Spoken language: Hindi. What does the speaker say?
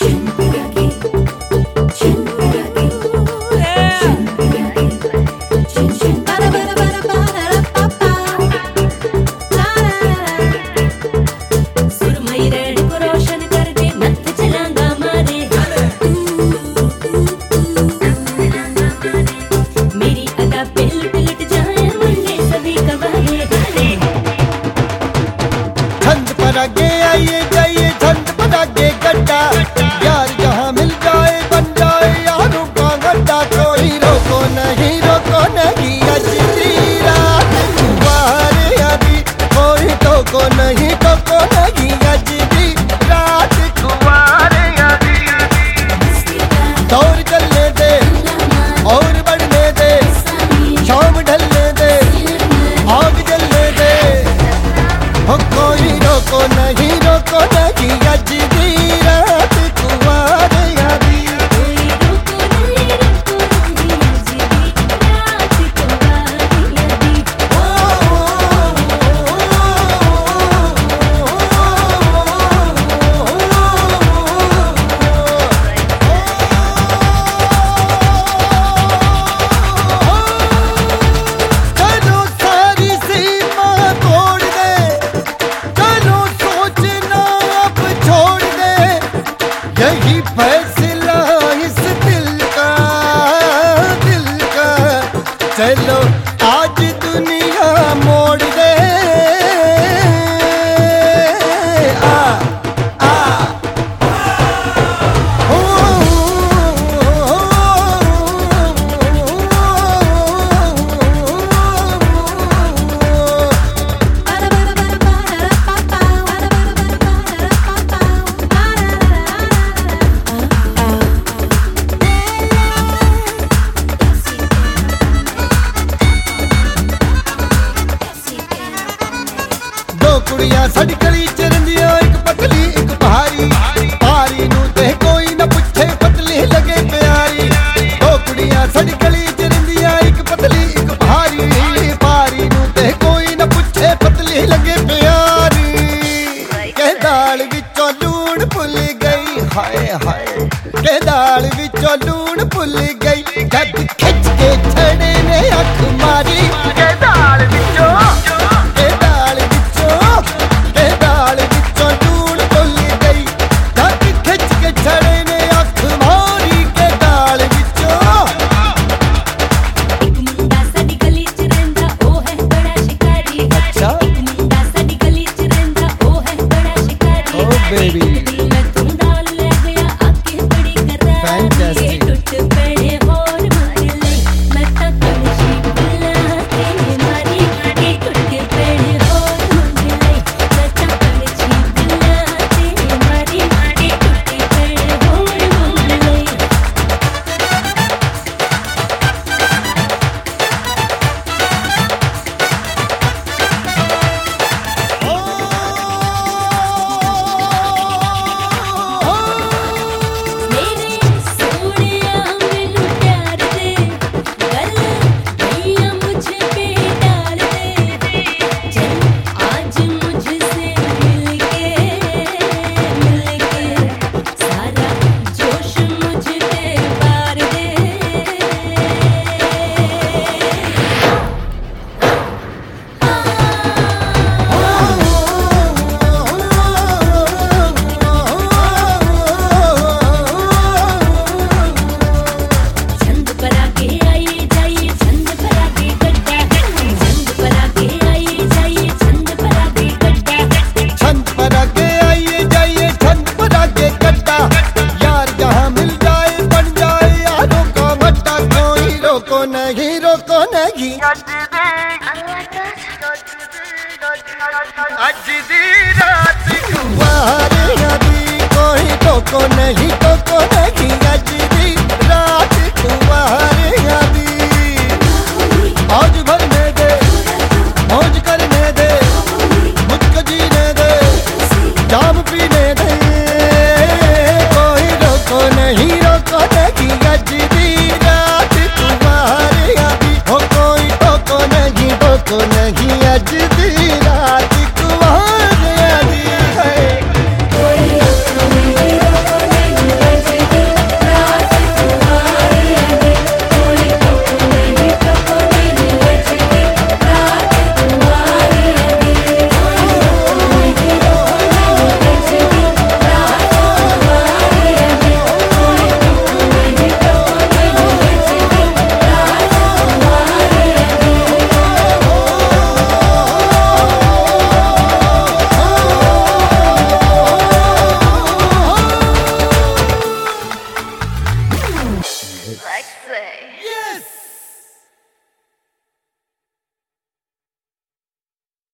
आगे आइए जाइए झंड पर आगे गड्ढा, यार जहाँ मिल जाए बन जाए यारों का गड्ढा। कोई रोको नहीं आज दी रात कुंवारे आदि, कोई टोको नहीं आज दी रात कुंवारे आदि। दौर चलने दे और बढ़ने दे, शाम ढलने दे आग जलने दे। हो कोई रोको नहीं आज दी रात कुंवारे आदि। चलो सारी सीमा तोड़ दे, चलो सोचना अब छोड़ दे, यही फैसला इस दिल का चलो आज दुनिया मोड़ दे। कुड़ियां साड़ी गली च रहिंदियां, एक पतली एक भारी, भारी नूं ते कोई ना पुछे पतली लगे प्यारी। दो कुड़ियां साड़ी गली च रहिंदियां, एक पतली एक भारी, भारी नूं ते कोई ना पुछे पतली लगे प्यारी। के दाल विचों लूण भुल गई, हाय हाय के दाल विचों लूण भुल गई, जद खिच के छड़े ने अख मारी। के दाल विचों baby fantastic आज दी रात कुंवारे आदि, कोई टोको नहीं आज दी रात कुंवारे।